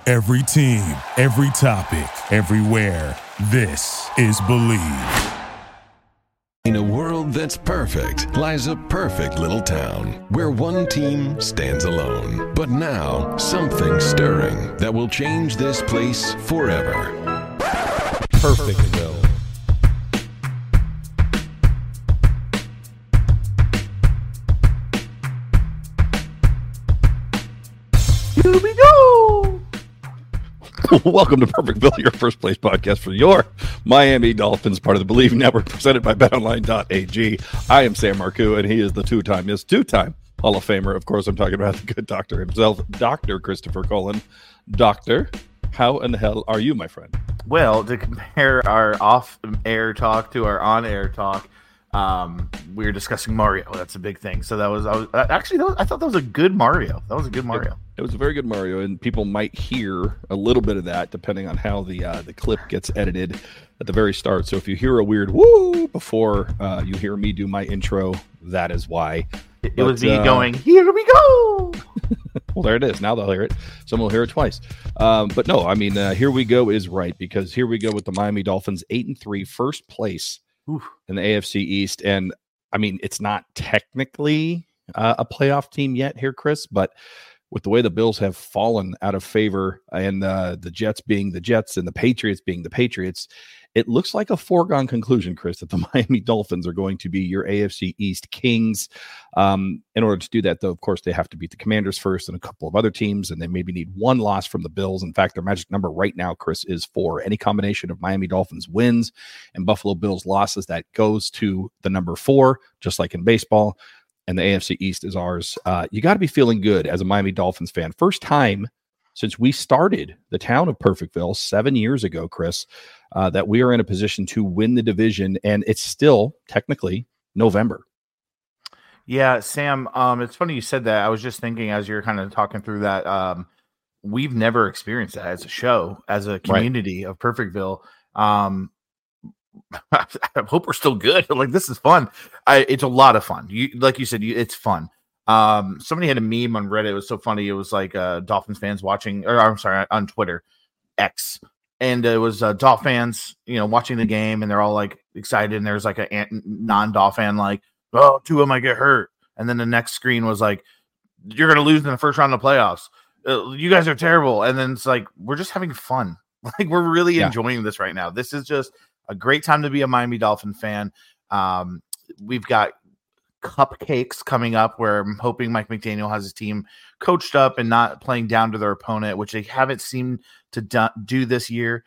Every team, every topic, everywhere. This is Believe. In a world that's perfect lies a perfect little town where one team stands alone. But now, something's stirring that will change this place forever. Perfectville. Here we go! Welcome to Perfectville, your first place podcast for your Miami Dolphins, part of the Believe Network, presented by BetOnline.ag. I am Sam Marcoux, and he is the two-time Hall of Famer. Of course, I'm talking about the good doctor himself, Dr. Christopher Cullen. Doctor, how in the hell are you, my friend? Well, to compare our off-air talk to our on-air talk, we were discussing Mario. That's a big thing. So I thought that was a good Mario. That was a good Mario. It was a very good Mario, and people might hear a little bit of that depending on how the clip gets edited at the very start. So if you hear a weird woo before you hear me do my intro, that is why. It was me going, here we go! Well, there it is. Now they'll hear it. Someone will hear it twice. But no, I mean, here we go is right, because here we go with the Miami Dolphins, 8-3, first place in the AFC East. And I mean, it's not technically a playoff team yet here, Chris, but with the way the Bills have fallen out of favor and the Jets being the Jets and the Patriots being the Patriots, it looks like a foregone conclusion, Chris, that the Miami Dolphins are going to be your AFC East kings. In order to do that, though, of course, they have to beat the Commanders first and a couple of other teams, and they maybe need one loss from the Bills. In fact, their magic number right now, Chris, is 4. Any combination of Miami Dolphins wins and Buffalo Bills losses, that goes to the number 4, just like in baseball. And the AFC East is ours. You got to be feeling good as a Miami Dolphins fan. First time since we started the town of Perfectville 7 years ago, Chris, that we are in a position to win the division, and it's still technically November. Yeah, Sam, it's funny you said that. I was just thinking as you're kind of talking through that, we've never experienced that as a show, as a community of Perfectville. I hope we're still good. Like, this is fun. It's a lot of fun. Like you said, it's fun. Somebody had a meme on Reddit. It was so funny. It was like Dolphins fans watching, or I'm sorry, on Twitter, X, and it was Dolph fans, watching the game, and they're all like excited. And there's like a non-Dolph fan like, "Oh, Tua might get hurt," and then the next screen was like, "You're gonna lose in the first round of the playoffs. You guys are terrible." And then it's like, we're just having fun. Like, we're really enjoying this right now. This is just a great time to be a Miami Dolphin fan. We've got cupcakes coming up where I'm hoping Mike McDaniel has his team coached up and not playing down to their opponent, which they haven't seemed to do this year.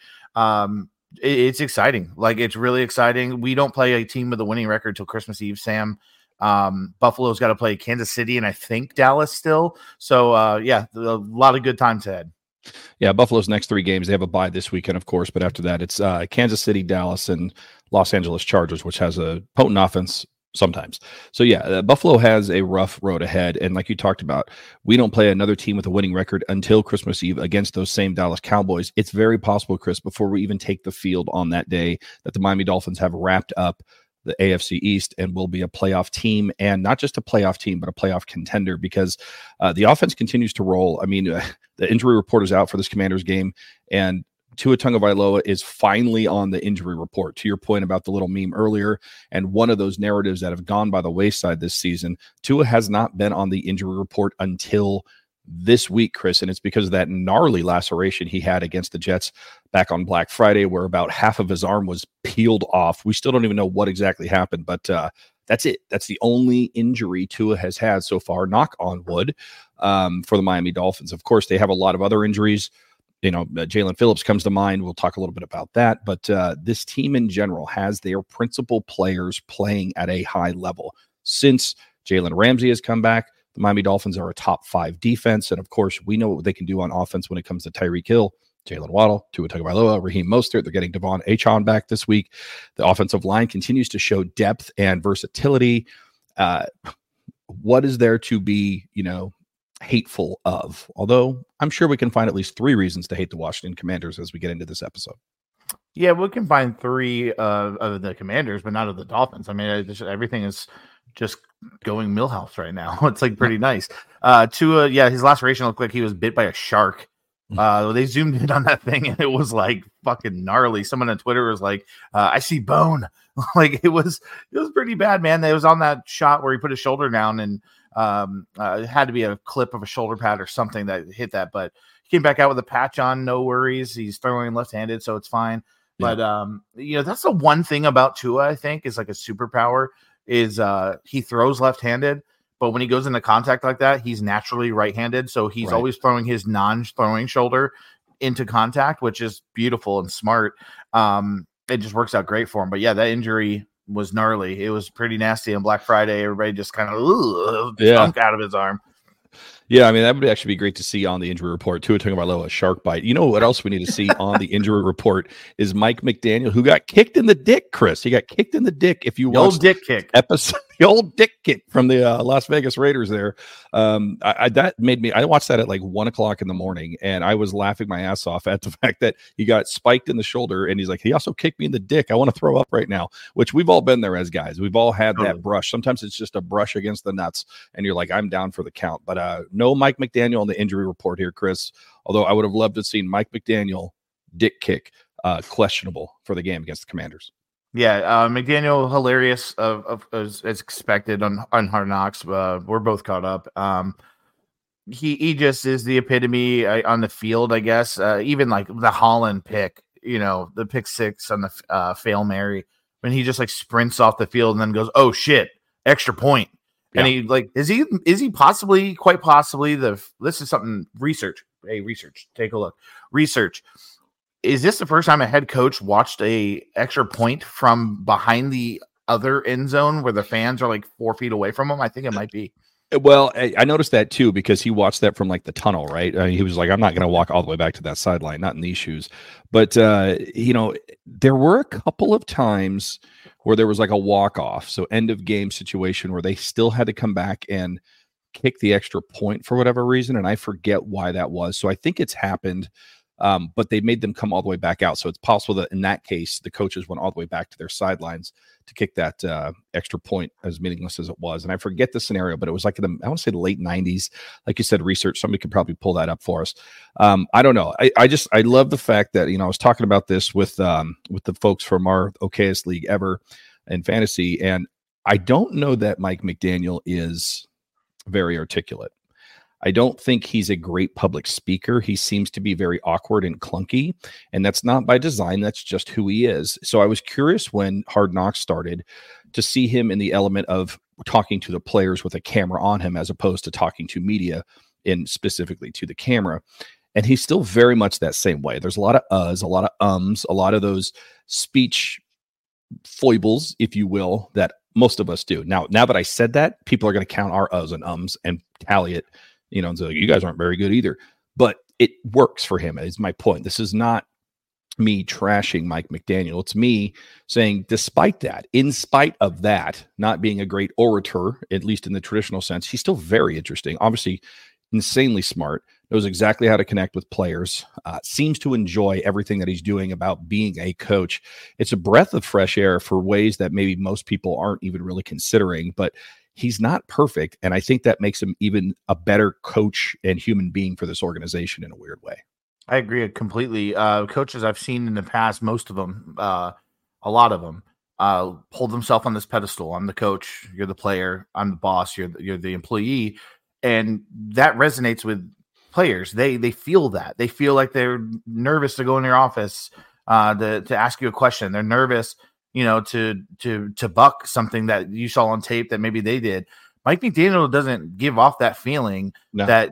It's exciting. Like, it's really exciting. We don't play a team with a winning record till Christmas Eve, Sam. Buffalo's got to play Kansas City and I think Dallas still. So, a lot of good times ahead. Yeah, Buffalo's next 3 games, they have a bye this weekend, of course, but after that, it's Kansas City, Dallas, and Los Angeles Chargers, which has a potent offense sometimes. So, Buffalo has a rough road ahead, and like you talked about, we don't play another team with a winning record until Christmas Eve against those same Dallas Cowboys. It's very possible, Chris, before we even take the field on that day, that the Miami Dolphins have wrapped up the AFC East and will be a playoff team, and not just a playoff team, but a playoff contender, because the offense continues to roll. I mean, the injury report is out for this Commanders game, and Tua Tagovailoa is finally on the injury report. To your point about the little meme earlier, and one of those narratives that have gone by the wayside this season, Tua has not been on the injury report until this week, Chris, and it's because of that gnarly laceration he had against the Jets back on Black Friday, where about half of his arm was peeled off. We still don't even know what exactly happened, but that's it. That's the only injury Tua has had so far, knock on wood, for the Miami Dolphins. Of course, they have a lot of other injuries. Jalen Phillips comes to mind. We'll talk a little bit about that, but this team in general has their principal players playing at a high level. Since Jalen Ramsey has come back, the Miami Dolphins are a top 5 defense. And of course, we know what they can do on offense when it comes to Tyreek Hill, Jalen Waddle, Tua Tagovailoa, Raheem Mostert. They're getting Devon Achane back this week. The offensive line continues to show depth and versatility. What is there to be, hateful of? Although I'm sure we can find at least 3 reasons to hate the Washington Commanders as we get into this episode. Yeah, we can find 3 of the Commanders, but not of the Dolphins. I mean, everything is just going Millhouse right now. It's like pretty nice. Tua, his laceration looked like he was bit by a shark. They zoomed in on that thing and it was like fucking gnarly. Someone on Twitter was like, I see bone. Like it was pretty bad, man. It was on that shot where he put his shoulder down and it had to be a clip of a shoulder pad or something that hit that, but he came back out with a patch on, no worries. He's throwing left-handed, so it's fine. Yeah. But that's the one thing about Tua, I think, is like a superpower is he throws left-handed. But when he goes into contact like that, he's naturally right-handed. So he's always throwing his non-throwing shoulder into contact, which is beautiful and smart. It just works out great for him. But yeah, that injury was gnarly. It was pretty nasty on Black Friday. Everybody just kind of stunk out of his arm. Yeah, I mean, that would actually be great to see on the injury report, too. Talking about a shark bite. You know what else we need to see on the injury report is Mike McDaniel, who got kicked in the dick, Chris. He got kicked in the dick. If you watch old dick kick episode, the old dick kick from the Las Vegas Raiders there, that made me, I watched that at like 1 o'clock in the morning, and I was laughing my ass off at the fact that he got spiked in the shoulder, and he's like, he also kicked me in the dick. I want to throw up right now, which we've all been there as guys. We've all had that brush. Sometimes it's just a brush against the nuts, and you're like, I'm down for the count. But no Mike McDaniel on the injury report here, Chris, although I would have loved to have seen Mike McDaniel dick kick questionable for the game against the Commanders. Yeah, McDaniel, hilarious as expected on Hard Knocks. We're both caught up. He just is the epitome on the field, I guess. Even like the Holland pick, the pick six on the Fail Mary, when he just like sprints off the field and then goes, oh shit, extra point. And he like, is he possibly, quite possibly this is something research. Hey, research, take a look. Research. Is this the first time a head coach watched a extra point from behind the other end zone where the fans are like 4 feet away from him? I think it might be. Well, I noticed that too, because he watched that from like the tunnel, right? He was like, I'm not going to walk all the way back to that sideline, not in these shoes. But, there were a couple of times where there was like a walk-off, so end of game situation where they still had to come back and kick the extra point for whatever reason, and I forget why that was. So I think it's happened, but they made them come all the way back out. So it's possible that in that case, the coaches went all the way back to their sidelines to kick that extra point, as meaningless as it was. And I forget the scenario, but it was like I want to say the late 90s. Like you said, research, somebody could probably pull that up for us. I don't know. I love the fact that, I was talking about this with the folks from our okayest league ever in fantasy. And I don't know that Mike McDaniel is very articulate. I don't think he's a great public speaker. He seems to be very awkward and clunky, and that's not by design. That's just who he is. So I was curious when Hard Knocks started to see him in the element of talking to the players with a camera on him as opposed to talking to media and specifically to the camera. And he's still very much that same way. There's a lot of uhs, a lot of ums, a lot of those speech foibles, if you will, that most of us do. Now that I said that, people are going to count our uhs and ums and tally it. And so you guys aren't very good either, but it works for him is my point. This is not me trashing Mike McDaniel. It's me saying, despite that, in spite of that, not being a great orator, at least in the traditional sense, he's still very interesting. Obviously, insanely smart, knows exactly how to connect with players, seems to enjoy everything that he's doing about being a coach. It's a breath of fresh air for ways that maybe most people aren't even really considering, but he's not perfect, and I think that makes him even a better coach and human being for this organization in a weird way. I agree completely. Coaches I've seen in the past, most of them, a lot of them, hold themselves on this pedestal. I'm the coach, you're the player, I'm the boss, you're the employee, and that resonates with players. They feel that. They feel like they're nervous to go in your office to ask you a question. They're nervous to buck something that you saw on tape that maybe they did. Mike McDaniel doesn't give off that feeling that,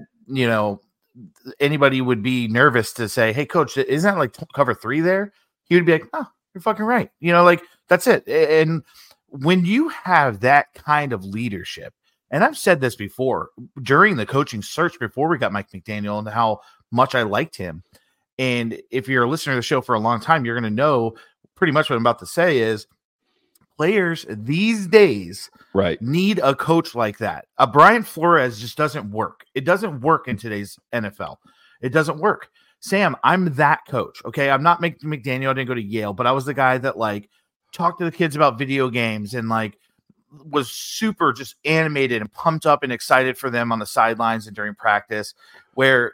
anybody would be nervous to say, hey, coach, isn't that like cover 3 there? He would be like, oh, you're fucking right. Like that's it. And when you have that kind of leadership, and I've said this before during the coaching search before we got Mike McDaniel and how much I liked him. And if you're a listener to the show for a long time, you're going to know pretty much what I'm about to say is players these days need a coach like that. A Brian Flores just doesn't work. It doesn't work in today's NFL. It doesn't work. Sam, I'm that coach. Okay. I'm not McDaniel. I didn't go to Yale, but I was the guy that like talked to the kids about video games and like was super just animated and pumped up and excited for them on the sidelines and during practice, where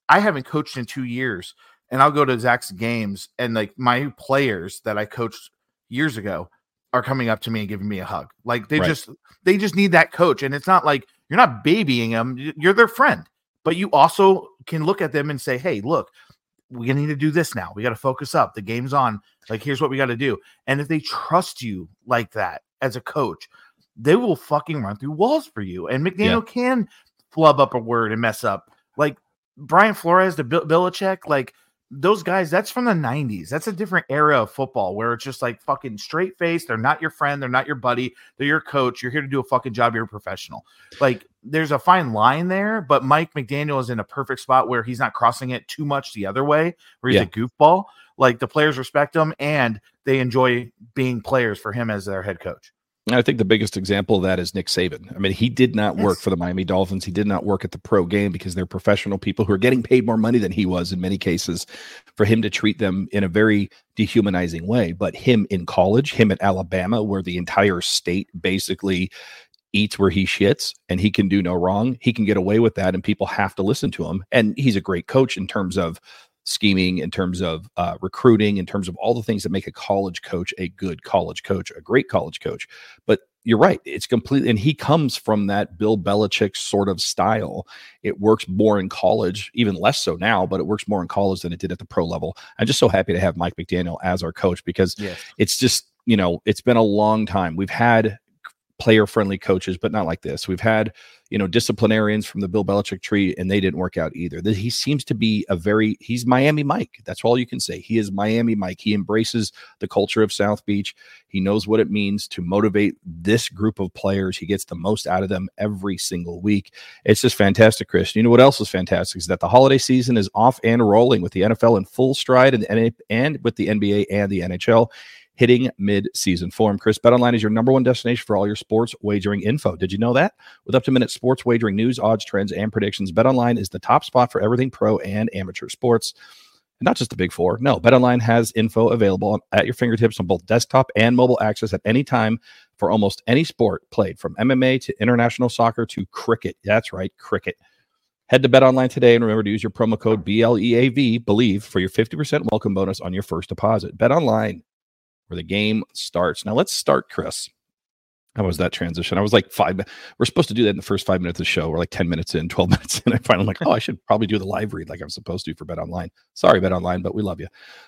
I haven't coached in 2 years, and I'll go to Zach's games, and like my players that I coached years ago are coming up to me and giving me a hug. Like they just need that coach. And it's not like you're not babying them, you're their friend, but you also can look at them and say, hey, look, we need to do this now. We got to focus up. The game's on. Like, here's what we got to do. And if they trust you like that as a coach, they will fucking run through walls for you. And McDaniel can flub up a word and mess up. Like Brian Flores to Belichick, like those guys, that's from the 90s. That's a different era of football where it's just like fucking straight face. They're not your friend. They're not your buddy. They're your coach. You're here to do a fucking job. You're a professional. Like there's a fine line there, but Mike McDaniel is in a perfect spot where he's not crossing it too much the other way, where he's a goofball. Like the players respect him and they enjoy being players for him as their head coach. I think the biggest example of that is Nick Saban. I mean, he did not work for the Miami Dolphins. He did not work at the pro game because they're professional people who are getting paid more money than he was in many cases, for him to treat them in a very dehumanizing way. But him in college, him at Alabama, where the entire state basically eats where he shits and he can do no wrong, he can get away with that and people have to listen to him. And he's a great coach in terms of scheming, in terms of recruiting, in terms of all the things that make a college coach a good college coach, a great college coach. But you're right, it's completely, and he comes from that Bill Belichick sort of style. It works more in college, even less so now, but it works more in college than it did at the pro level. I'm just so happy to have Mike McDaniel as our coach because it's just, you know, it's been a long time. We've had player-friendly coaches, but not like this. We've had, you know, disciplinarians from the Bill Belichick tree, and they didn't work out either. He seems to be he's Miami Mike. That's all you can say. He is Miami Mike. He embraces the culture of South Beach. He knows what it means to motivate this group of players. He gets the most out of them every single week. It's just fantastic, Chris. You know what else is fantastic is that the holiday season is off and rolling with the NFL in full stride and with the NBA and the NHL hitting mid-season form. Chris, BetOnline is your number one destination for all your sports wagering info. Did you know that? With up-to-minute sports wagering news, odds, trends, and predictions, BetOnline is the top spot for everything pro and amateur sports. And not just the big four. No, BetOnline has info available at your fingertips on both desktop and mobile access at any time for almost any sport played, from MMA to international soccer to cricket. That's right, cricket. Head to BetOnline today and remember to use your promo code BLEAV, BELIEVE, for your 50% welcome bonus on your first deposit. BetOnline, where the game starts. Now let's start, Chris. How was that transition? I was like 5 minutes. We're supposed to do that in the first 5 minutes of the show. We're like 10 minutes in, 12 minutes in. I finally like, I should probably do the live read like I'm supposed to for BetOnline. Sorry, BetOnline, but we love you.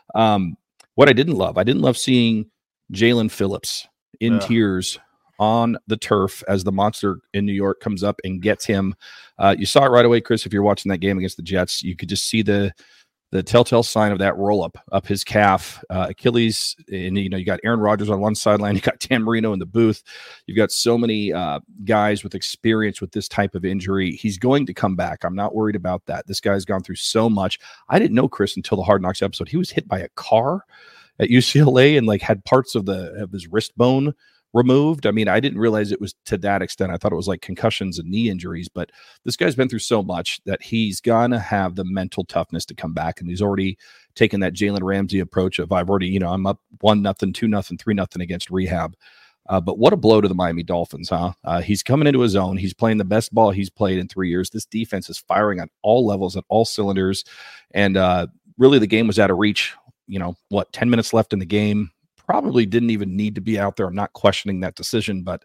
What I didn't love seeing Jalen Phillips in tears on the turf as the monster in New York comes up and gets him. You saw it right away, Chris. If you're watching that game against the Jets, you could just see the telltale sign of that roll up his calf, Achilles. And, you know, you got Aaron Rodgers on one sideline. You got Dan Marino in the booth. You've got so many guys with experience with this type of injury. He's going to come back. I'm not worried about that. This guy's gone through so much. I didn't know, Chris, until the Hard Knocks episode, he was hit by a car at UCLA and like had parts of his wrist bone removed. I mean, I didn't realize it was to that extent. I thought it was like concussions and knee injuries, but this guy's been through so much that he's gonna have the mental toughness to come back. And he's already taken that Jalen Ramsey approach of I'm up 1-0, 2-0, 3-0 against rehab. But what a blow to the Miami Dolphins, huh? He's coming into his own. He's playing the best ball he's played in 3 years. This defense is firing on all levels, at all cylinders. And really the game was out of reach. 10 minutes left in the game. Probably didn't even need to be out there. I'm not questioning that decision, but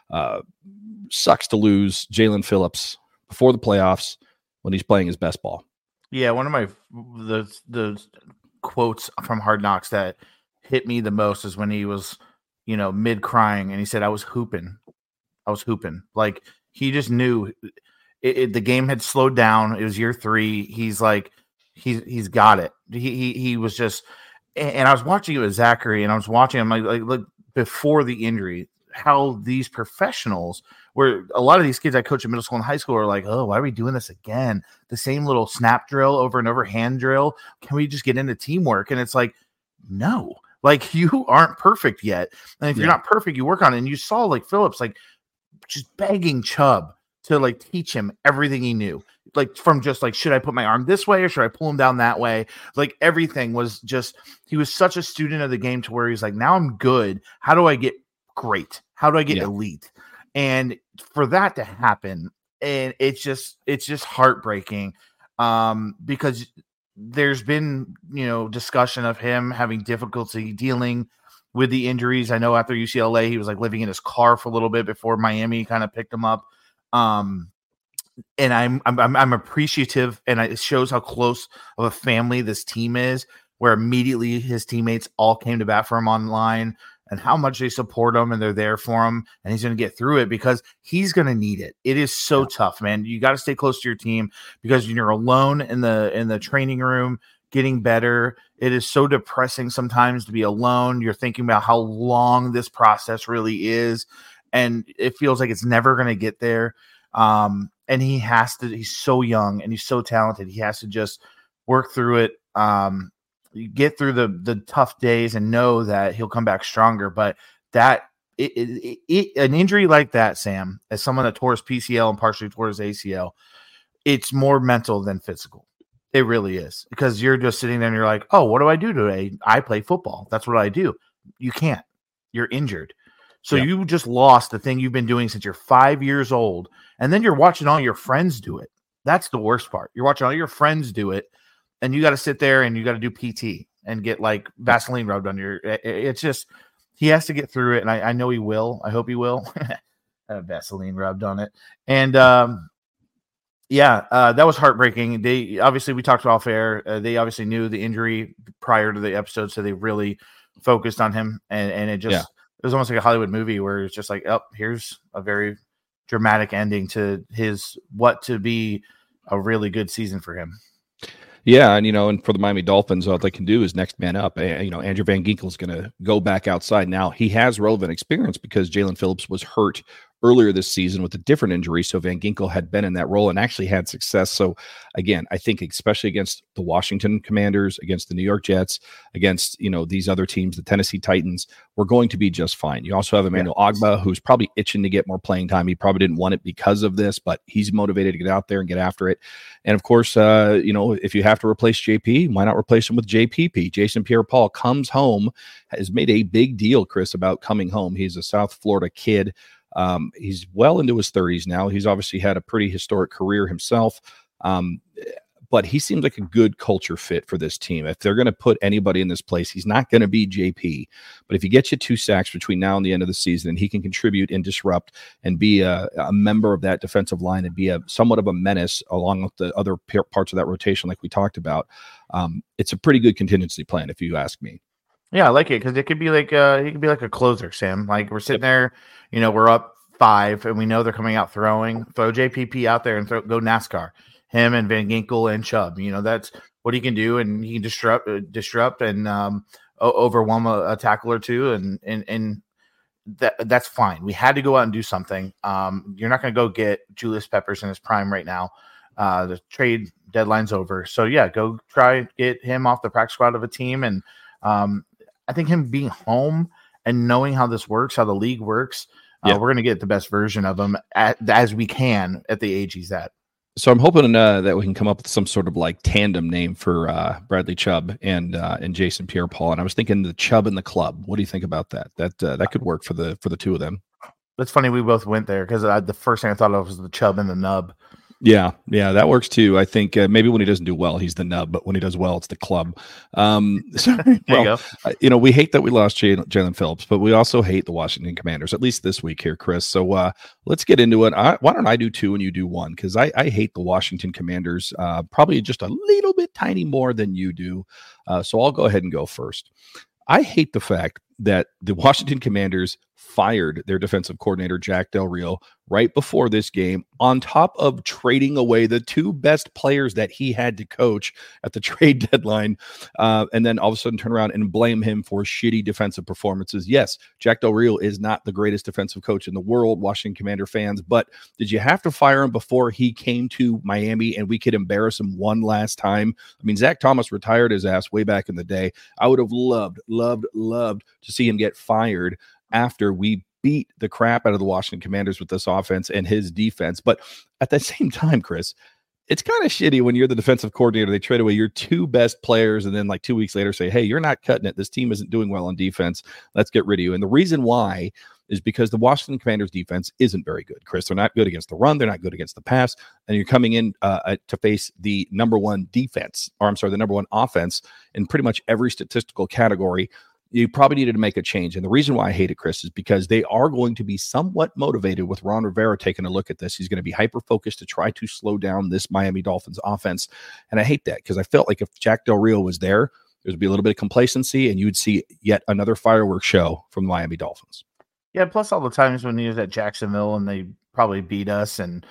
sucks to lose Jalen Phillips before the playoffs when he's playing his best ball. Yeah, one of the quotes from Hard Knocks that hit me the most is when he was, mid crying and he said, I was hooping. Like he just knew the game had slowed down. It was year 3. He's like, he's got it. He was just. And I was watching it with Zachary, and I was watching him like before the injury, how these professionals, where a lot of these kids I coach in middle school and high school are like, oh, why are we doing this again? The same little snap drill over and over, hand drill. Can we just get into teamwork? And it's like, no, like you aren't perfect yet. And if you're not perfect, you work on it. And you saw like Phillips, like just begging Chubb to like teach him everything he knew. Like from just like, should I put my arm this way or should I pull him down that way? Like everything was just, he was such a student of the game to where he's like, now I'm good. How do I get great? How do I get elite? And for that to happen, and it's just heartbreaking. because there's been, discussion of him having difficulty dealing with the injuries. I know after UCLA, he was like living in his car for a little bit before Miami kind of picked him up. And I'm appreciative, and it shows how close of a family this team is, where immediately his teammates all came to bat for him online and how much they support him and they're there for him, and he's going to get through it because he's going to need it. It is so tough, man. You got to stay close to your team because you're alone in the training room getting better. It is so depressing sometimes to be alone. You're thinking about how long this process really is, and it feels like it's never going to get there. And he's so young and he's so talented. He has to just work through it. Get through the tough days and know that he'll come back stronger. But an injury like that, Sam, as someone that tore his PCL and partially tore his ACL, it's more mental than physical. It really is, because you're just sitting there and you're like, oh, what do I do today? I play football. That's what I do. You can't. You're injured. So you just lost the thing you've been doing since you're 5 years old. And then you're watching all your friends do it. That's the worst part. You're watching all your friends do it. And you got to sit there and you got to do PT and get like Vaseline rubbed on your. It's just, he has to get through it, and I know he will. I hope he will. Vaseline rubbed on it, and that was heartbreaking. We talked off air. They obviously knew the injury prior to the episode, so they really focused on him, and it just it was almost like a Hollywood movie where it's just like, oh, here's a very dramatic ending to what to be a really good season for him. Yeah, and for the Miami Dolphins, all they can do is next man up. Andrew Van Ginkel is going to go back outside. Now, he has relevant experience because Jalen Phillips was hurt earlier this season with a different injury, so Van Ginkel had been in that role and actually had success. So, again, I think especially against the Washington Commanders, against the New York Jets, against, these other teams, the Tennessee Titans, we're going to be just fine. You also have Emmanuel Ogbah, who's probably itching to get more playing time. He probably didn't want it because of this, but he's motivated to get out there and get after it. And, of course, if you have to replace JP, why not replace him with JPP? Jason Pierre-Paul comes home, has made a big deal, Chris, about coming home. He's a South Florida kid. He's well into his 30s now. He's obviously had a pretty historic career himself, but he seems like a good culture fit for this team. If they're going to put anybody in this place, he's not going to be JP. But if he gets you 2 sacks between now and the end of the season, and he can contribute and disrupt and be a member of that defensive line and be somewhat of a menace along with the other parts of that rotation like we talked about, it's a pretty good contingency plan, if you ask me. Yeah, I like it because it could be like he could be like a closer, Sam. Like we're sitting there, we're up 5, and we know they're coming out throwing. Throw JPP out there and go NASCAR. Him and Van Ginkel and Chubb. That's what he can do, and he can disrupt and overwhelm a tackle or two, and that's fine. We had to go out and do something. You're not going to go get Julius Peppers in his prime right now. The trade deadline's over, so go try get him off the practice squad of a team, and I think him being home and knowing how this works, how the league works, we're going to get the best version of him as we can at the age he's at. So I'm hoping that we can come up with some sort of like tandem name for Bradley Chubb and Jason Pierre-Paul. And I was thinking the Chubb and the Club. What do you think about that? That could work for the two of them. That's funny. We both went there because the first thing I thought of was the Chubb and the Nub. Yeah, that works too. I think maybe when he doesn't do well, he's the Nub, but when he does well, it's the Club. There you go. We hate that we lost Jalen Phillips, but we also hate the Washington Commanders, at least this week here, Chris. So let's get into it. Why don't I do 2 and you do 1? Because I hate the Washington Commanders probably just a little bit tiny more than you do. So I'll go ahead and go first. I hate the fact that the Washington Commanders fired their defensive coordinator, Jack Del Rio, right before this game, on top of trading away the 2 best players that he had to coach at the trade deadline, and then all of a sudden turn around and blame him for shitty defensive performances. Yes, Jack Del Rio is not the greatest defensive coach in the world, Washington Commander fans, but did you have to fire him before he came to Miami and we could embarrass him one last time? I mean, Zach Thomas retired his ass way back in the day. I would have loved to see him get fired after we beat the crap out of the Washington Commanders with this offense and his defense. But at the same time, Chris, it's kind of shitty when you're the defensive coordinator. They trade away your 2 best players and then like 2 weeks later say, hey, you're not cutting it. This team isn't doing well on defense. Let's get rid of you. And the reason why is because the Washington Commanders defense isn't very good, Chris. They're not good against the run. They're not good against the pass. And you're coming in to face the number one the number one offense in pretty much every statistical category. You probably needed to make a change. And the reason why I hate it, Chris, is because they are going to be somewhat motivated with Ron Rivera taking a look at this. He's going to be hyper-focused to try to slow down this Miami Dolphins offense. And I hate that because I felt like if Jack Del Rio was there, there'd be a little bit of complacency and you would see yet another fireworks show from the Miami Dolphins. Yeah, plus all the times when he was at Jacksonville and they probably beat us. And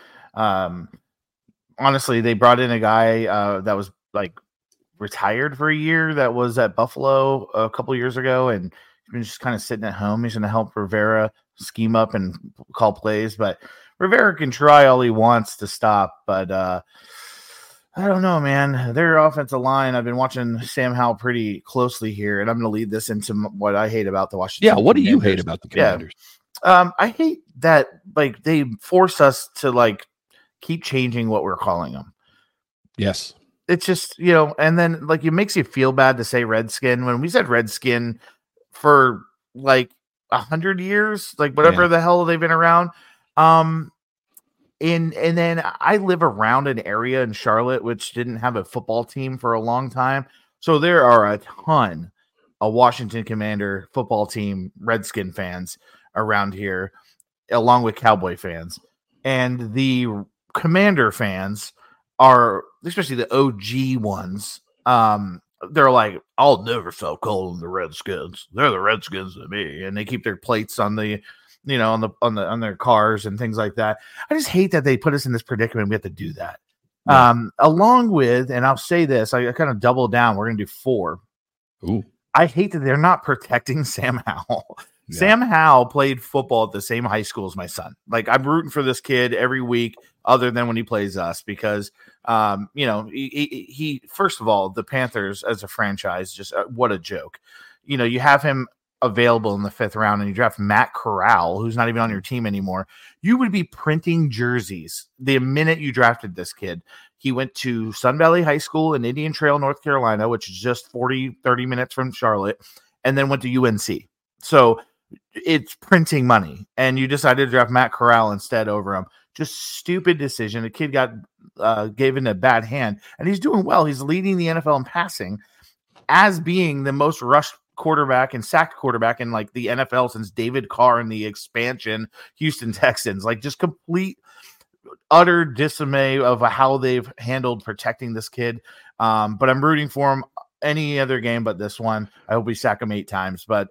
honestly, they brought in a guy that was like retired for a year that was at Buffalo a couple years ago, and he's been just kind of sitting at home. He's going to help Rivera scheme up and call plays, but Rivera can try all he wants to stop. But I don't know, man. Their offensive line, I've been watching Sam Howell pretty closely here, and I'm going to lead this into what I hate about the Washington. Yeah, what do you hate about the Commanders? Yeah. I hate that like they force us to like keep changing what we're calling them. Yes. It's just, you know, and then like it makes you feel bad to say Redskin when we said Redskin for like 100 years, like whatever the hell they've been around. And then I live around an area in Charlotte which didn't have a football team for a long time. So there are a ton of Washington Commander football team Redskin fans around here, along with Cowboy fans. And the Commander fans are, especially the OG ones, they're like, I'll never stop calling the Redskins. They're the Redskins to me. And they keep their plates on the, you know, on their cars and things like that. I just hate that they put us in this predicament. We have to do that. Yeah. Along with, and I'll say this, I kind of double down. We're going to do 4. Ooh. I hate that they're not protecting Sam Howell. Yeah. Sam Howell played football at the same high school as my son. Like, I'm rooting for this kid every week, other than when he plays us, because, you know, he first of all, the Panthers as a franchise, just what a joke. You know, you have him available in the 5th round and you draft Matt Corral, who's not even on your team anymore. You would be printing jerseys the minute you drafted this kid. He went to Sun Valley High School in Indian Trail, North Carolina, which is just 30 minutes from Charlotte, and then went to UNC. So it's printing money, and you decided to draft Matt Corral instead over him. Just stupid decision. The kid got given a bad hand, and he's doing well. He's leading the NFL in passing as being the most rushed quarterback and sacked quarterback in like the NFL since David Carr in the expansion Houston Texans. Like, just complete utter dismay of how they've handled protecting this kid. But I'm rooting for him any other game but this one. I hope we sack him 8 times, but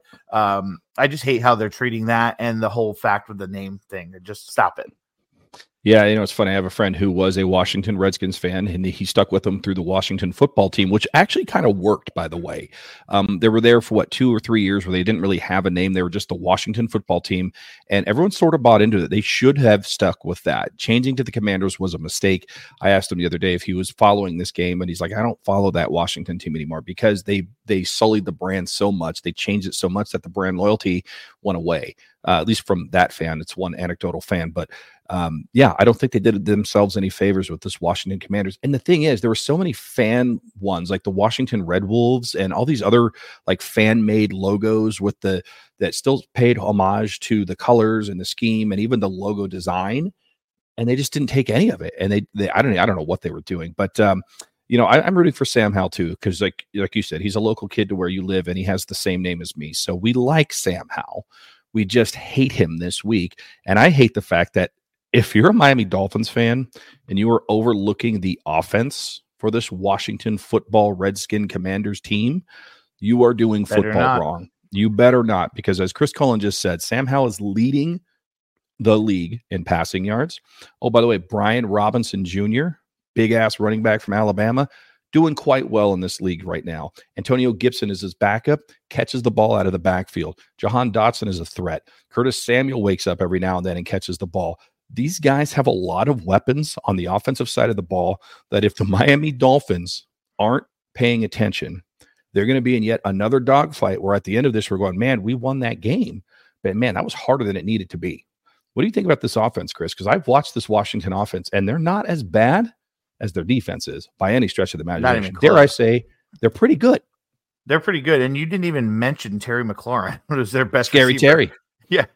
I just hate how they're treating that and the whole fact with the name thing. Just stop it. Yeah, you know, it's funny. I have a friend who was a Washington Redskins fan, and he stuck with them through the Washington football team, which actually kind of worked, by the way. They were there for, 2 or 3 years where they didn't really have a name. They were just the Washington football team, and everyone sort of bought into it. They should have stuck with that. Changing to the Commanders was a mistake. I asked him the other day if he was following this game, and he's like, I don't follow that Washington team anymore because they sullied the brand so much. They changed it so much that the brand loyalty went away, at least from that fan. It's one anecdotal fan, but yeah, I don't think they did themselves any favors with this Washington Commanders. And the thing is, there were so many fan ones, like the Washington Red Wolves and all these other like fan-made logos with that still paid homage to the colors and the scheme and even the logo design. And they just didn't take any of it. And they I don't know what they were doing, but you know, I'm rooting for Sam Howell too, because like you said, he's a local kid to where you live, and he has the same name as me. So we like Sam Howell. We just hate him this week, and I hate the fact that if you're a Miami Dolphins fan and you are overlooking the offense for this Washington football Redskin Commanders team, you are doing football wrong. You better not, because as Chris Cullen just said, Sam Howell is leading the league in passing yards. Oh, by the way, Brian Robinson Jr., big ass running back from Alabama, doing quite well in this league right now. Antonio Gibson is his backup, catches the ball out of the backfield. Jahan Dotson is a threat. Curtis Samuel wakes up every now and then and catches the ball. These guys have a lot of weapons on the offensive side of the ball that if the Miami Dolphins aren't paying attention, they're going to be in yet another dogfight where at the end of this, we're going, man, we won that game. But man, that was harder than it needed to be. What do you think about this offense, Chris? Because I've watched this Washington offense, and they're not as bad as their defense is by any stretch of the imagination. Dare I say, they're pretty good. They're pretty good. And you didn't even mention Terry McLaurin, who was their best Scary receiver. Terry. Yeah.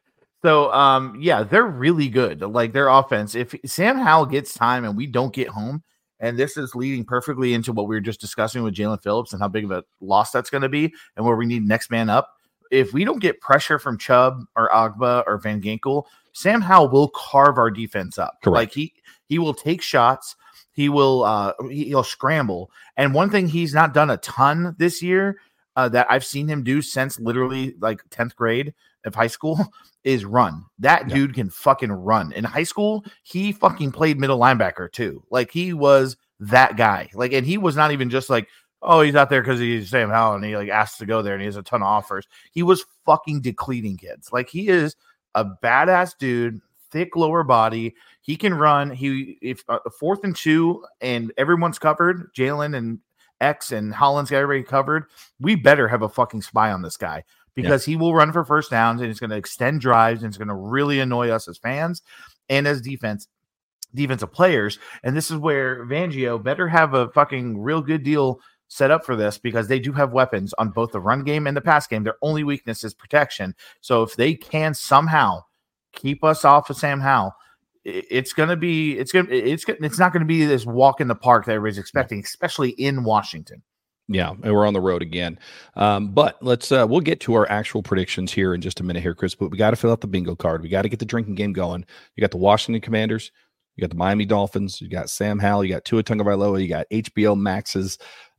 So, yeah, they're really good. Like their offense, if Sam Howell gets time and we don't get home, and this is leading perfectly into what we were just discussing with Jalen Phillips and how big of a loss that's going to be and where we need next man up. If we don't get pressure from Chubb or Agba or Van Ginkel, Sam Howell will carve our defense up. Correct. Like he will take shots. He will he'll scramble. And one thing he's not done a ton this year that I've seen him do since literally like 10th grade of high school is run. That dude can fucking run. In high school, he fucking played middle linebacker too. Like he was that guy. Like, and he was not even just like, oh, he's out there because he's Sam Howell and he like asked to go there and he has a ton of offers. He was fucking decleating kids. Like he is a badass dude, thick lower body. He can run. If 4th and 2 and everyone's covered, Jalen and X and Holland's got everybody covered, we better have a fucking spy on this guy because he will run for first downs and it's going to extend drives and it's going to really annoy us as fans and as defensive players. And this is where Fangio better have a fucking real good deal set up for this because they do have weapons on both the run game and the pass game. Their only weakness is protection. So if they can somehow keep us off of Sam Howell, it's not going to be this walk in the park that everybody's expecting, especially in Washington. Yeah, and we're on the road again. But we'll get to our actual predictions here in just a minute here, Chris, but we got to fill out the bingo card. We got to get the drinking game going. You got the Washington Commanders, you got the Miami Dolphins, you got Sam Howell, you got Tua Tagovailoa, you got HBO Max's,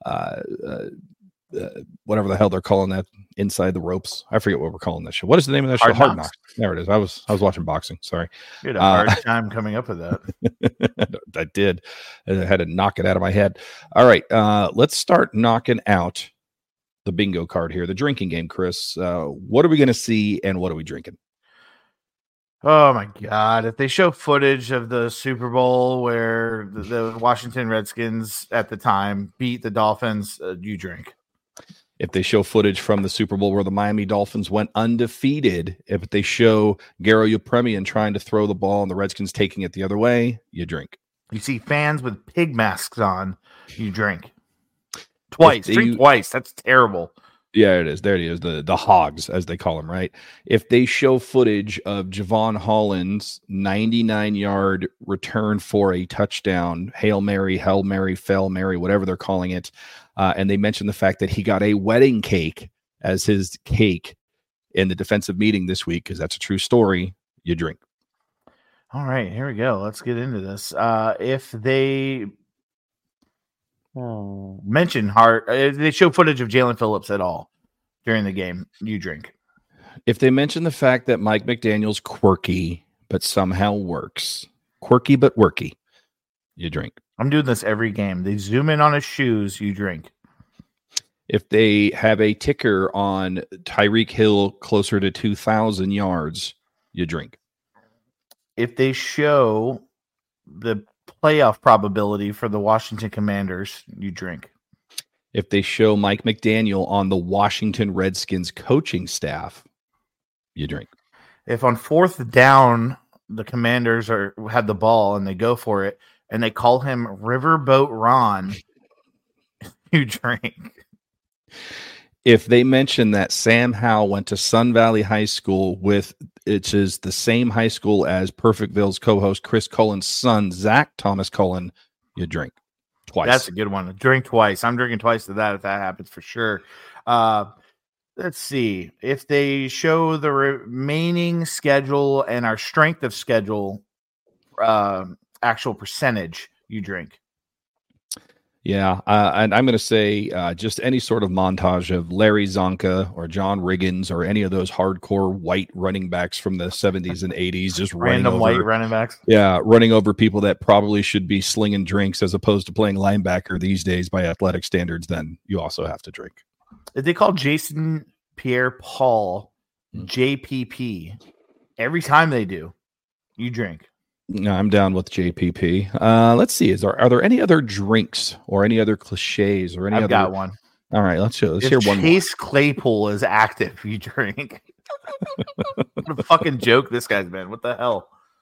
whatever the hell they're calling that inside the ropes. I forget what we're calling that show. What is the name of that show? Hard Knocks. There it is. I was watching boxing. Sorry. You had a hard time coming up with that. I did. I had to knock it out of my head. All right. Let's start knocking out the bingo card here. The drinking game, Chris. What are we going to see and what are we drinking? Oh my God. If they show footage of the Super Bowl where the Washington Redskins at the time beat the Dolphins, you drink. If they show footage from the Super Bowl where the Miami Dolphins went undefeated, if they show Garo Yepremian trying to throw the ball and the Redskins taking it the other way, you drink. You see fans with pig masks on, you drink. Twice. Drink twice. That's terrible. Yeah, it is. There it is. The hogs, as they call them, right? If they show footage of Javon Holland's 99-yard return for a touchdown, Hail Mary, Hail Mary, Fail Mary, whatever they're calling it, and they mention the fact that he got a wedding cake as his cake in the defensive meeting this week, because that's a true story, you drink. All right, here we go. Let's get into this. If they mention if they show footage of Jalen Phillips at all during the game, you drink. If they mention the fact that Mike McDaniel's quirky but somehow works, quirky but worky, you drink. I'm doing this every game. They zoom in on his shoes, you drink. If they have a ticker on Tyreek Hill closer to 2,000 yards, you drink. If they show the playoff probability for the Washington Commanders, you drink. If they show Mike McDaniel on the Washington Redskins coaching staff, you drink. If on 4th down, the Commanders have the ball and they go for it, and they call him Riverboat Ron, you drink. If they mention that Sam Howell went to Sun Valley High School which is the same high school as Perfectville's co-host Chris Cullen's son, Zach Thomas Cullen, you drink twice. That's a good one. Drink twice. I'm drinking twice to that if that happens for sure. Let's see. If they show the remaining schedule and our strength of schedule actual percentage, you drink. Yeah, and I'm going to say just any sort of montage of Larry Zonka or John Riggins or any of those hardcore white running backs from the 70s and 80s, just random white running backs. Yeah, running over people that probably should be slinging drinks as opposed to playing linebacker these days by athletic standards, then you also have to drink. If they call Jason Pierre-Paul JPP every time they do, you drink. No, I'm down with JPP. Let's see. Are there any other drinks or any other cliches or any I've got one. All right, let's hear one. Chase Claypool is active, you drink. What a fucking joke this guy's been. What the hell?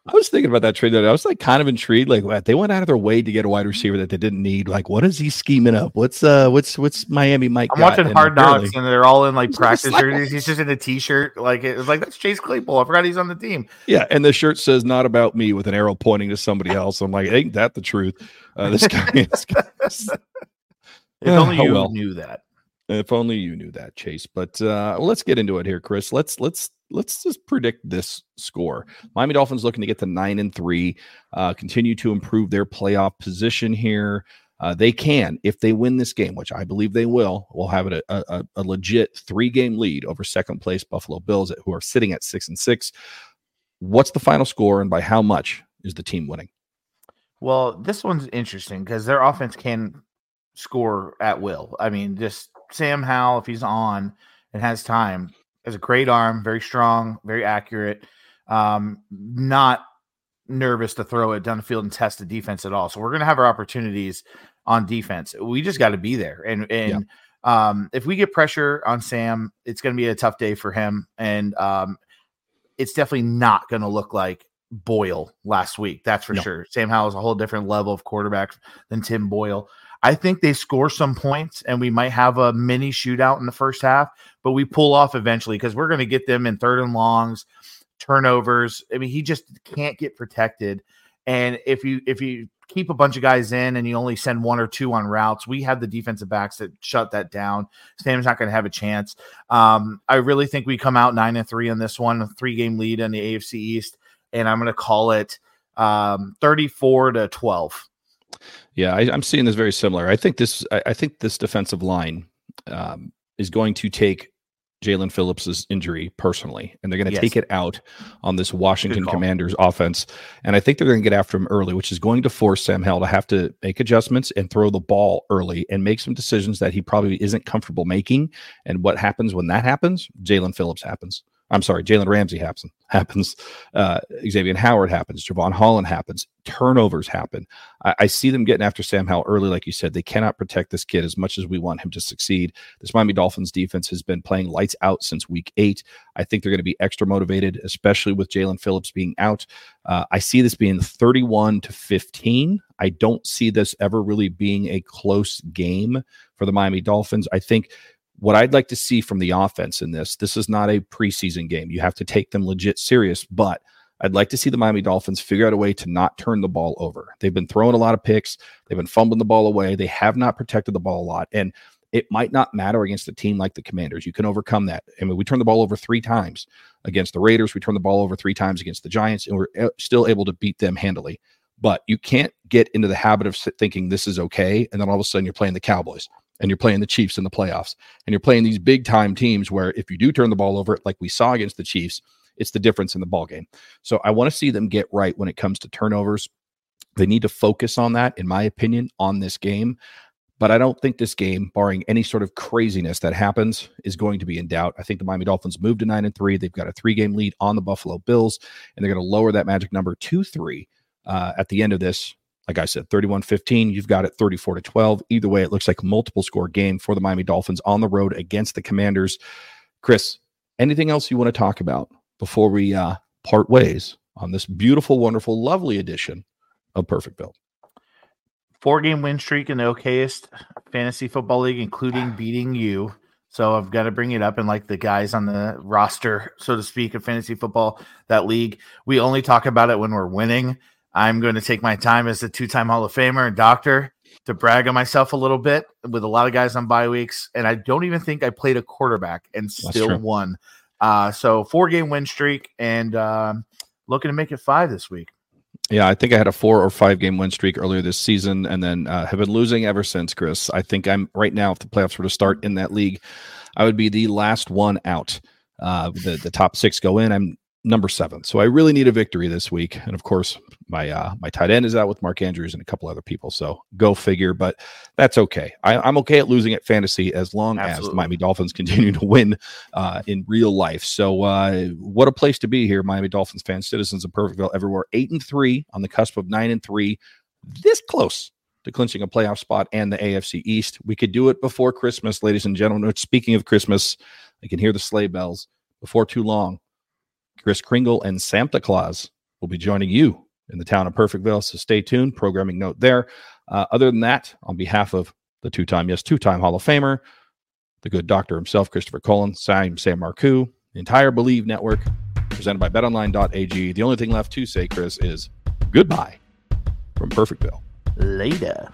I was thinking about that trade. That I was like kind of intrigued. Like, what, they went out of their way to get a wide receiver that they didn't need. Like, what is he scheming up? What's Miami Mike? I'm watching Hard Knocks, and they're all in like He's practice like, jerseys. He's just in a t-shirt. Like it's like that's Chase Claypool. I forgot he's on the team. Yeah, and the shirt says "Not about me" with an arrow pointing to somebody else. I'm like, ain't that the truth? This guy. If only you well. knew that. If only you knew that, Chase. But let's get into it here, Chris. Let's just predict this score. Miami Dolphins looking to get to 9-3, continue to improve their playoff position here. They can, if they win this game, which I believe they will have it a legit 3-game lead over second place Buffalo Bills, who are sitting at 6-6. What's the final score, and by how much is the team winning? Well, this one's interesting because their offense can score at will. I mean, just Sam Howell, if he's on and has time, has a great arm, very strong, very accurate, not nervous to throw it down the field and test the defense at all. So we're going to have our opportunities on defense. We just got to be there. And if we get pressure on Sam, it's going to be a tough day for him. And it's definitely not going to look like Boyle last week. That's for sure. Sam Howell is a whole different level of quarterback than Tim Boyle. I think they score some points, and we might have a mini shootout in the first half, but we pull off eventually because we're going to get them in 3rd and longs, turnovers. I mean, he just can't get protected. And if you keep a bunch of guys in and you only send 1 or 2 on routes, we have the defensive backs that shut that down. Sam's not going to have a chance. I really think we come out 9-3 on this one, a 3-game lead in the AFC East, and I'm going to call it 34-12. Yeah, I'm seeing this very similar. I think this defensive line is going to take Jalen Phillips' injury personally, and they're going to take it out on this Washington Commanders offense. And I think they're going to get after him early, which is going to force Sam Howell to have to make adjustments and throw the ball early and make some decisions that he probably isn't comfortable making. And what happens when that happens? Jalen Ramsey happens. Xavier Howard happens. Javon Holland happens. Turnovers happen. I see them getting after Sam Howell early, like you said. They cannot protect this kid as much as we want him to succeed. This Miami Dolphins defense has been playing lights out since week 8. I think they're going to be extra motivated, especially with Jalen Phillips being out. I see this being 31-15. I don't see this ever really being a close game for the Miami Dolphins. I think what I'd like to see from the offense in this is not a preseason game. You have to take them legit serious, but I'd like to see the Miami Dolphins figure out a way to not turn the ball over. They've been throwing a lot of picks. They've been fumbling the ball away. They have not protected the ball a lot. And it might not matter against a team like the Commanders. You can overcome that. I mean, we turned the ball over 3 times against the Raiders. We turned the ball over 3 times against the Giants, and we're still able to beat them handily. But you can't get into the habit of thinking this is okay, and then all of a sudden you're playing the Cowboys, and you're playing the Chiefs in the playoffs, and you're playing these big time teams where if you do turn the ball over, like we saw against the Chiefs, it's the difference in the ball game. So I want to see them get right when it comes to turnovers. They need to focus on that, in my opinion, on this game. But I don't think this game, barring any sort of craziness that happens, is going to be in doubt. I think the Miami Dolphins move to 9-3. They've got a 3-game lead on the Buffalo Bills, and they're going to lower that magic number to 3 at the end of this. Like I said, 31-15, you've got it 34-12. Either way, it looks like a multiple score game for the Miami Dolphins on the road against the Commanders. Chris, anything else you want to talk about before we part ways on this beautiful, wonderful, lovely edition of Perfect Build? 4-game win streak in the okayest fantasy football league, including beating you. So I've got to bring it up. And like the guys on the roster, so to speak, of fantasy football, that league, we only talk about it when we're winning. I'm going to take my time as a 2-time Hall of Famer and doctor to brag on myself a little bit with a lot of guys on bye weeks. And I don't even think I played a quarterback and still won. So 4-game win streak and looking to make it 5 this week. Yeah, I think I had a 4 or 5 game win streak earlier this season and then have been losing ever since, Chris. I think I'm right now, if the playoffs were to start in that league, I would be the last one out. The top 6 go in. I'm number 7. So I really need a victory this week. And of course, my tight end is out with Mark Andrews and a couple other people. So go figure, but that's okay. I'm okay at losing at fantasy as long as the Miami Dolphins continue to win in real life. So what a place to be here, Miami Dolphins fans, citizens of Perfectville everywhere. 8-3 on the cusp of 9-3, this close to clinching a playoff spot and the AFC East. We could do it before Christmas, ladies and gentlemen. Speaking of Christmas, I can hear the sleigh bells. Before too long, Kris Kringle and Santa Claus will be joining you in the town of Perfectville, so stay tuned. Programming note there. Other than that, on behalf of the two-time Hall of Famer, the good doctor himself, Christopher Cullen, Sam Marcoux, the entire Believe Network, presented by BetOnline.ag. The only thing left to say, Chris, is goodbye from Perfectville. Later.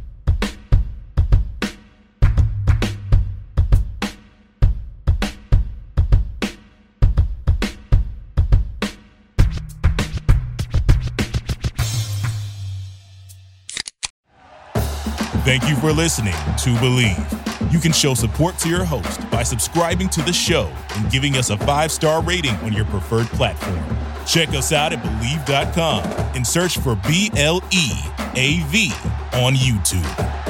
Thank you for listening to Believe. You can show support to your host by subscribing to the show and giving us a 5-star rating on your preferred platform. Check us out at Believe.com and search for BLEAV on YouTube.